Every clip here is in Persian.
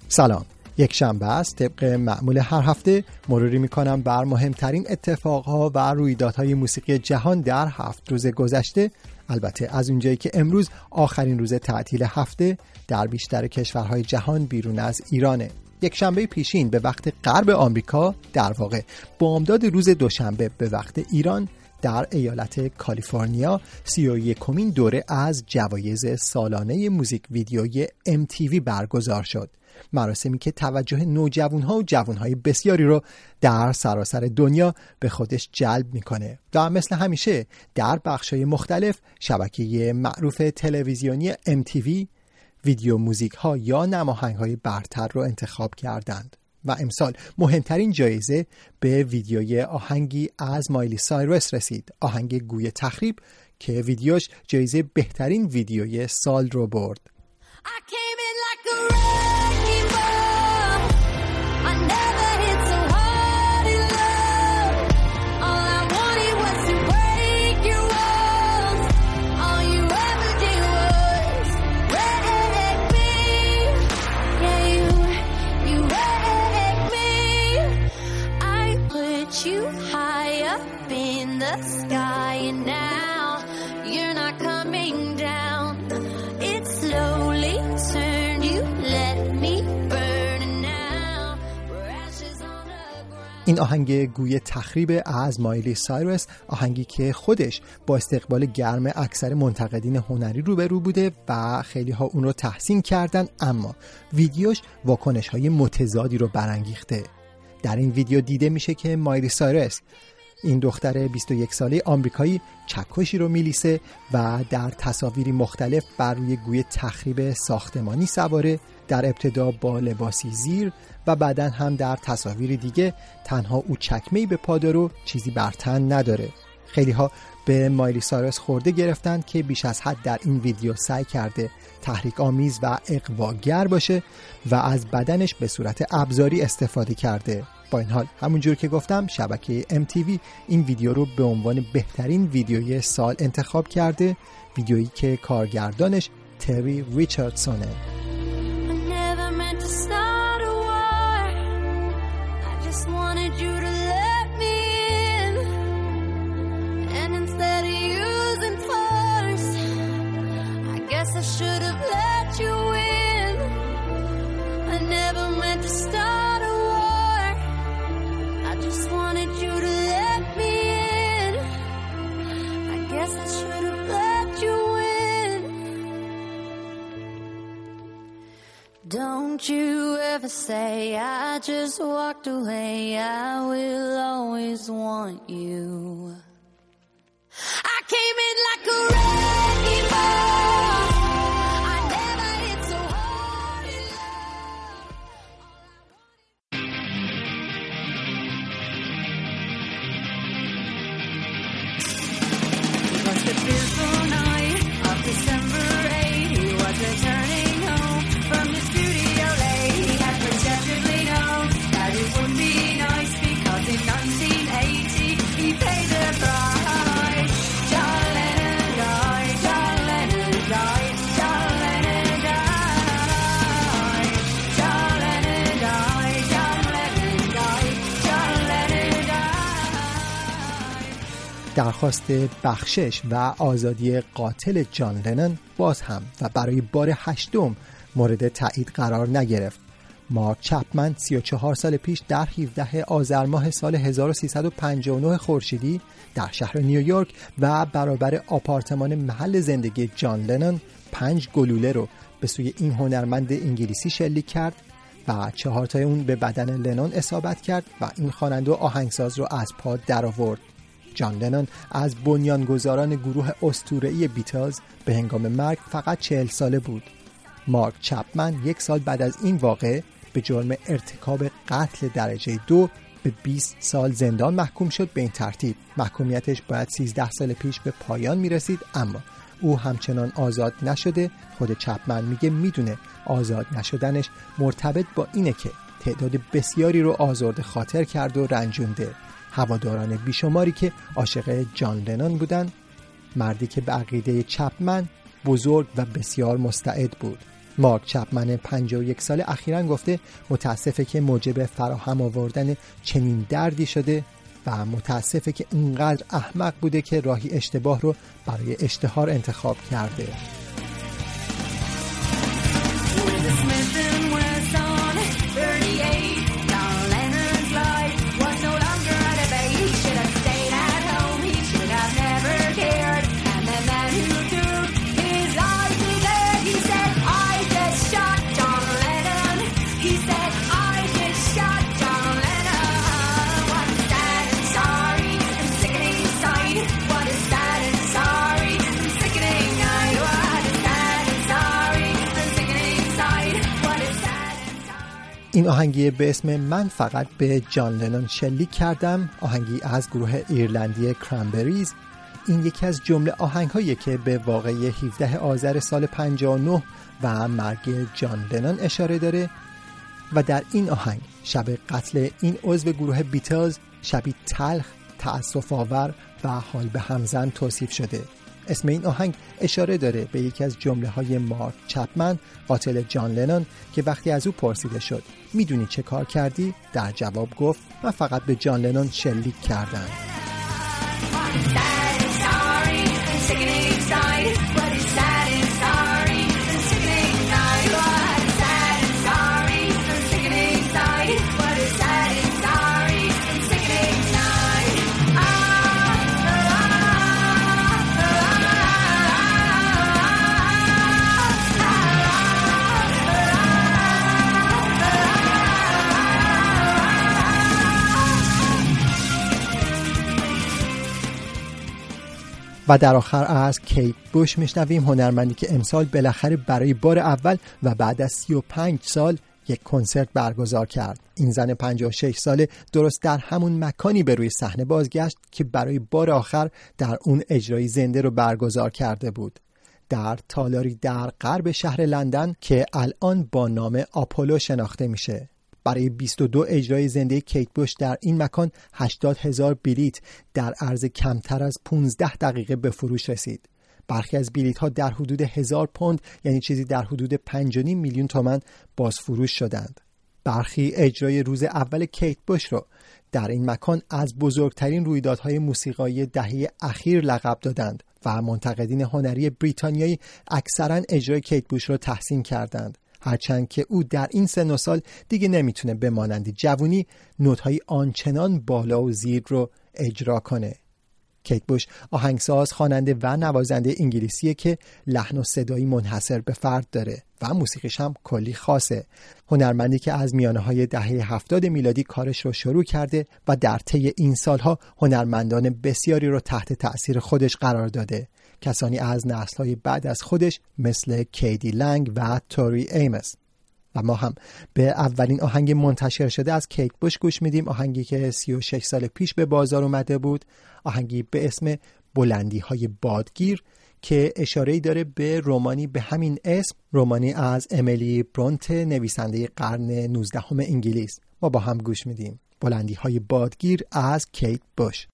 سلام، یک شنبه است. طبق معمول هر هفته مروری میکنم بر مهمترین اتفاقها و رویدادهای موسیقی جهان در 7 روز گذشته. البته از اونجایی که امروز آخرین روز تعطیل هفته در بیشتر کشورهای جهان بیرون از ایرانه. یک شنبه پیشین به وقت غرب آمریکا، در واقع بامداد روز دوشنبه به وقت ایران، در ایالت کالیفرنیا 31مین دوره از جوایز سالانه موزیک ویدیوی MTV برگزار شد. مراسمی که توجه نوجوانها و جوانهای بسیاری رو در سراسر دنیا به خودش جلب میکنه و مثل همیشه در بخش‌های مختلف شبکه معروف تلویزیونی MTV ویدیو موزیک ها یا نماهنگ های برتر رو انتخاب کردند و امسال مهمترین جایزه به ویدیوی آهنگی از مایلی سایرس رسید، آهنگ گوی تخریب که ویدیوش جایزه بهترین ویدیوی سال رو برد. این آهنگ گوی تخریب از مایلی سایرس، آهنگی که خودش با استقبال گرم اکثر منتقدین هنری روبرو بوده و خیلی ها اون رو تحسین کردن، اما ویدیوش واکنش های متضادی رو برانگیخته. در این ویدیو دیده میشه که مایلی سایرس، این دختر 21 ساله آمریکایی، چکشی رو میلیسه و در تصاویری مختلف بر روی گوی تخریب ساختمانی سواره، در ابتدا با لباسی زیر و بعدن هم در تصاویر دیگه تنها او چکمه‌ای به پا داره و چیزی بر تن نداره. خیلی ها به مایلی سایرس خورده گرفتن که بیش از حد در این ویدیو سعی کرده تحریک آمیز و اغواگر باشه و از بدنش به صورت ابزاری استفاده کرده. با این حال همونجور که گفتم شبکه MTV این ویدیو رو به عنوان بهترین ویدیوی سال انتخاب کرده، ویدیویی که کارگردانش تری ریچاردسونه. Don't you ever say I just walked away, I will always want you. I came in like a wrecking ball, I never hit so hard in love. It was the beautiful night of December 8, he was returning home from the studio late. He had perceptibly known that it would be nice because in 1980 he paid the price. John Lennon died, John Lennon died, John Lennon died, John Lennon died, John Lennon died, John Lennon died. درخواست بخشش و آزادی قاتل جان لنون باز هم و برای بار 8م مورد تایید قرار نگرفت. مارک چپمن 34 سال پیش در 17 آذر ماه سال 1359 خورشیدی در شهر نیویورک و برابر آپارتمان محل زندگی جان لنون 5 گلوله رو به سوی این هنرمند انگلیسی شلیک کرد و 4 تای اون به بدن لنون اصابت کرد و این خواننده و آهنگساز رو از پا درآورد. جان لنون از بنیانگذاران گروه اسطوره‌ای بیتلز به هنگام مرگ فقط 40 ساله بود. مارک چپمن 1 سال بعد از این واقعه به جرم ارتکاب قتل درجه 2 به 20 سال زندان محکوم شد. به این ترتیب محکومیتش باید 13 سال پیش به پایان میرسید، اما او همچنان آزاد نشده. خود چپمن میگه میدونه آزاد نشدنش مرتبط با اینه که تعداد بسیاری رو آزرده خاطر کرد و رنجونده. هواداران بیشماری که عاشق جان لنون بودن، مردی که به عقیده چپمن بزرگ و بسیار مستعد بود. مارک چپمن 51 ساله اخیراً گفته متاسفه که موجب فراهم آوردن چنین دردی شده و متاسفه که اینقدر احمق بوده که راهی اشتباه رو برای اشتهار انتخاب کرده. این آهنگی به اسم من فقط به جان لنون شلیک کردم، آهنگی از گروه ایرلندی کرنبریز. این یکی از جمله آهنگ‌هایی که به واقعه 17 آذر سال 59 و مرگ جان لنون اشاره داره و در این آهنگ شب قتل این عضو گروه بیتلز شبی تلخ، تأسف آور و حال به همزن توصیف شده. اسم این آهنگ اشاره داره به یکی از جمله‌های مارک چپمن قاتل جان لنون که وقتی از او پرسیده شد میدونی چه کار کردی؟ در جواب گفت من فقط به جان لنون شلیک کردم. و در آخر از کیت بوش میشنویم، هنرمندی که امسال بالاخره برای بار اول و بعد از 35 سال یک کنسرت برگزار کرد. این زن 56 ساله درست در همون مکانی به روی صحنه بازگشت که برای بار آخر در اون اجرای زنده رو برگزار کرده بود، در تالاری در غرب شهر لندن که الان با نام آپولو شناخته میشه. برای 22 اجرای زنده کیت بوش در این مکان 80,000 بلیت در عرض کمتر از 15 دقیقه به فروش رسید. برخی از بلیت ها در حدود 1000 پوند یعنی چیزی در حدود 5.5 میلیون تومان بازفروش شدند. برخی اجرای روز اول کیت بوش رو در این مکان از بزرگترین رویدادهای موسیقایی دهه اخیر لقب دادند و منتقدین هنری بریتانیایی اکثرا اجرای کیت بوش رو تحسین کردند، هرچند که او در این سن و سال دیگه نمیتونه به مانند جوونی نوت‌های آنچنان بالا و زیر رو اجرا کنه. کیت بوش آهنگساز، خواننده و نوازنده انگلیسیه که لحن و صدایی منحصر به فرد داره و موسیقیش هم کلی خاصه. هنرمندی که از میانه‌های دهه 70 میلادی کارش رو شروع کرده و در طی این سالها هنرمندان بسیاری رو تحت تأثیر خودش قرار داده. کسانی از نسل‌های بعد از خودش مثل کیدی لنگ و توری ایمس. و ما هم به اولین آهنگ منتشر شده از کیت بوش گوش میدیم، آهنگی که 36 سال پیش به بازار اومده بود، آهنگی به اسم بلندی‌های بادگیر که اشاره‌ای داره به رمانی به همین اسم، رمانی از امیلی برونت نویسنده قرن 19 انگلیس. ما با هم گوش میدیم بلندی‌های بادگیر از کیت بوش.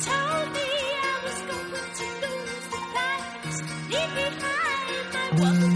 One